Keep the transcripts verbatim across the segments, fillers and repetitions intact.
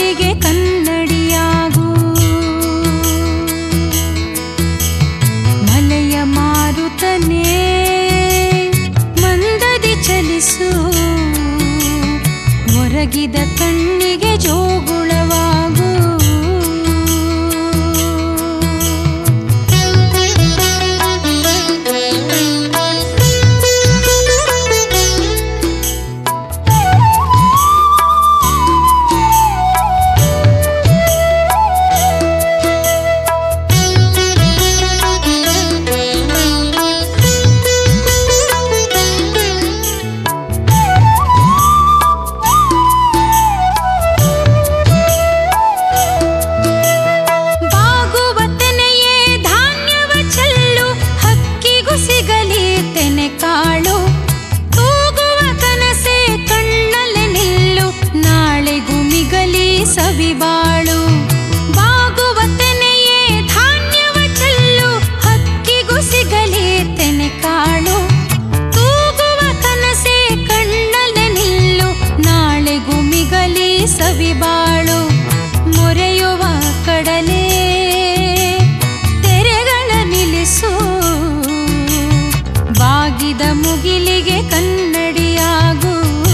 ಮುಗಿಲಿಗೆ ಕನ್ನಡಿಯಾಗು. ಮಲೆಯ ಮಾರುತನೇ ಮಂದದಿ ಚಲಿಸು, ಒರಗಿದ ಕಣ್ಣಿಗೆ ಜೋಗುಳವಾಗು. ಸವಿಬಾಳು ಬಾಗುವ ತೆನೆಯೇ ಧಾನ್ಯವ ಚೆಲ್ಲು, ಹಕ್ಕಿಗೂ ಸಿಗಲಿ ತೆನೆ ಕಾಳು. ತೂಗುವ ಕನಸೆ ಕಣ್ಣಲೆ ನಿಲ್ಲು, ನಾಳೆಗೂ ಮಿಗಲಿ ಸವಿಬಾಳು. ಮೊರೆಯುವ ಕಡಲೆ ತೆರೆಗಳ ನಿಲ್ಲಿಸು, ಬಾಗಿದ ಮುಗಿಲಿಗೆ ಕನ್ನಡಿಯಾಗು.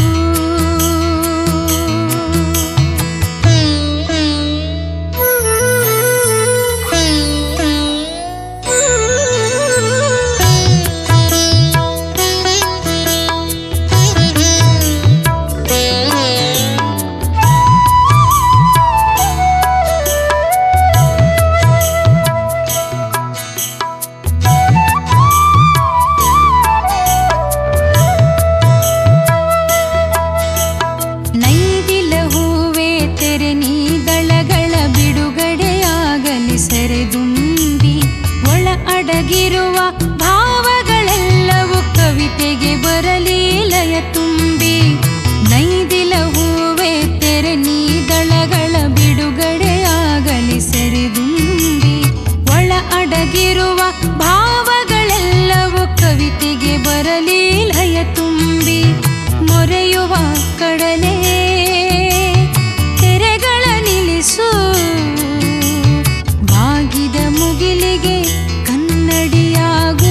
ಸೆರೆದುಂಬಿ ಒಳ ಅಡಗಿರುವ ಭಾವಗಳೆಲ್ಲವೂ ಕವಿತೆಗೆ ಬರಲಿ ಲಯ ತುಂಬಿ. ನೈದಿಲ ಹೂವೆ ತೆರೆ ನೀದಳಗಳ ಬಿಡುಗಡೆಯಾಗಲಿ ಸೆರೆದುಂಬಿ, ಒಳ ಅಡಗಿರುವ ಭಾವಗಳೆಲ್ಲವೂ ಕವಿತೆಗೆ ಬರಲಿ ಲಯ ತುಂಬಿ. ಮೊರೆಯುವ ಕಡಲೆ ತೆರೆಗಳ ನಿಲ್ಲಿಸು, ಬಾಗಿದ ಮುಗಿಲಿಗೆ ಕನ್ನಡಿಯಾಗು.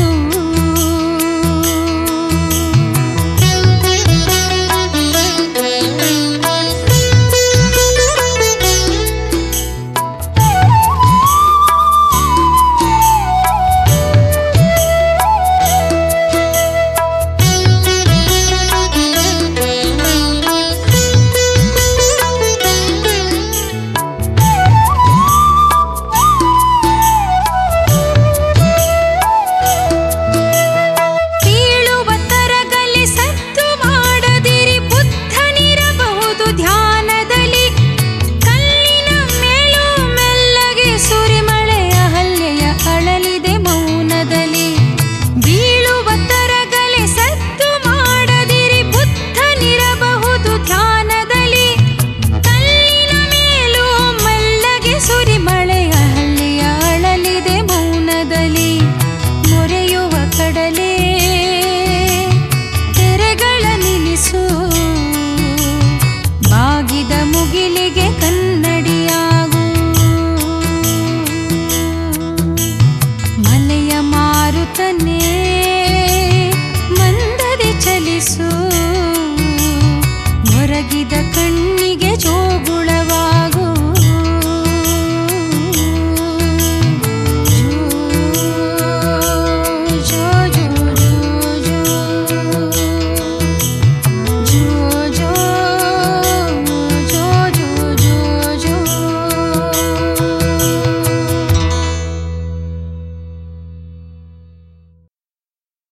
ಮುಗಿಲಿಗೆ ಕನ್ನಡಿಯಾಗು. ಮಲೆಯ ಮಾರುತನೇ ಮಂದದಿ ಚಲಿಸು, ಹೊರಗಿದ